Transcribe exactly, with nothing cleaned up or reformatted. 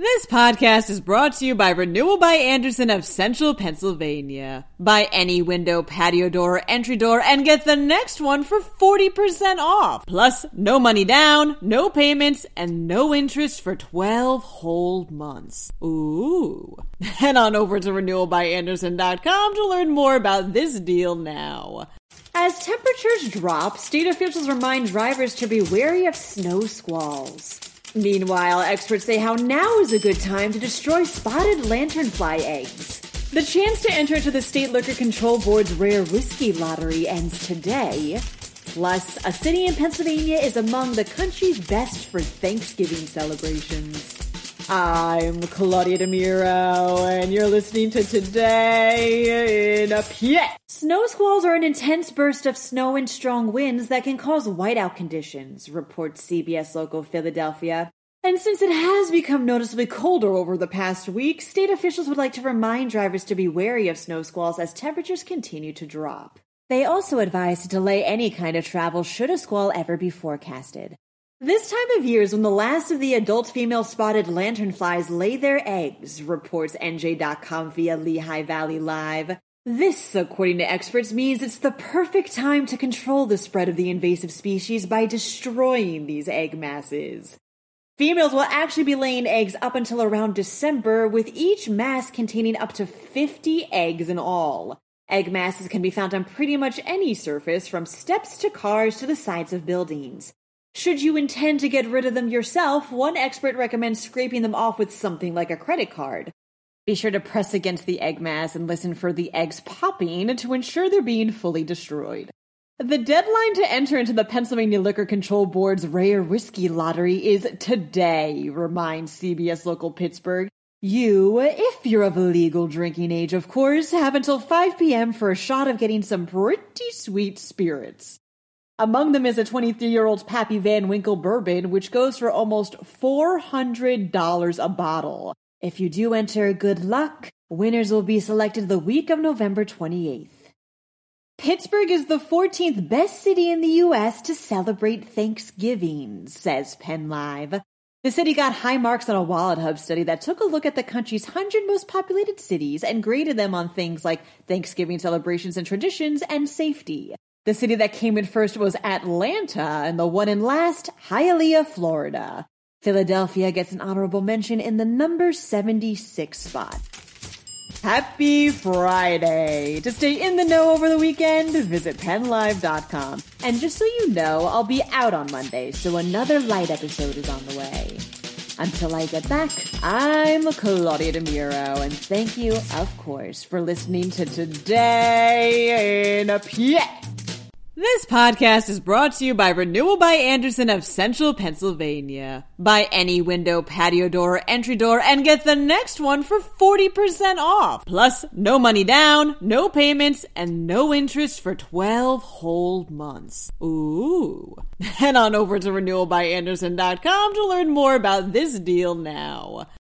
This podcast is brought to you by Renewal by Andersen of Central Pennsylvania. Buy any window, patio door, or entry door and get the next one for forty percent off. Plus, no money down, no payments, and no interest for twelve whole months. Ooh. Head on over to renewal by andersen dot com to learn more about this deal now. As temperatures drop, state officials remind drivers to be wary of snow squalls. Meanwhile, experts say how now is a good time to destroy spotted lanternfly eggs. The chance to enter into the State Liquor Control Board's rare whiskey lottery ends today. Plus, a city in Pennsylvania is among the country's best for Thanksgiving celebrations. I'm Claudia DeMiro, and you're listening to Today in a P A. Snow squalls are an intense burst of snow and strong winds that can cause whiteout conditions, reports C B S Local Philadelphia. And since it has become noticeably colder over the past week, state officials would like to remind drivers to be wary of snow squalls as temperatures continue to drop. They also advise to delay any kind of travel should a squall ever be forecasted. This time of year is when the last of the adult female spotted lanternflies lay their eggs, reports N J dot com via Lehigh Valley Live. This, according to experts, means it's the perfect time to control the spread of the invasive species by destroying these egg masses. Females will actually be laying eggs up until around December, with each mass containing up to fifty eggs in all. Egg masses can be found on pretty much any surface, from steps to cars to the sides of buildings. Should you intend to get rid of them yourself, one expert recommends scraping them off with something like a credit card. Be sure to press against the egg mass and listen for the eggs popping to ensure they're being fully destroyed. The deadline to enter into the Pennsylvania Liquor Control Board's rare whiskey lottery is today, reminds C B S Local Pittsburgh. You, if you're of legal drinking age, of course, have until five p.m. for a shot of getting some pretty sweet spirits. Among them is a twenty-three-year-old Pappy Van Winkle bourbon, which goes for almost four hundred dollars a bottle. If you do enter, good luck. Winners will be selected the week of November twenty-eighth. Pittsburgh is the fourteenth best city in the U S to celebrate Thanksgiving, says PennLive. The city got high marks on a WalletHub study that took a look at the country's one hundred most populated cities and graded them on things like Thanksgiving celebrations and traditions and safety. The city that came in first was Atlanta, and the one in last, Hialeah, Florida. Philadelphia gets an honorable mention in the number seventy-six spot. Happy Friday! To stay in the know over the weekend, visit penn live dot com. And just so you know, I'll be out on Monday, so another light episode is on the way. Until I get back, I'm Claudia DeMiro, and thank you, of course, for listening to Today in a P A. This podcast is brought to you by Renewal by Andersen of Central Pennsylvania. Buy any window, patio door, or entry door and get the next one for forty percent off. Plus, no money down, no payments, and no interest for twelve whole months. Ooh. Head on over to renewal by andersen dot com to learn more about this deal now.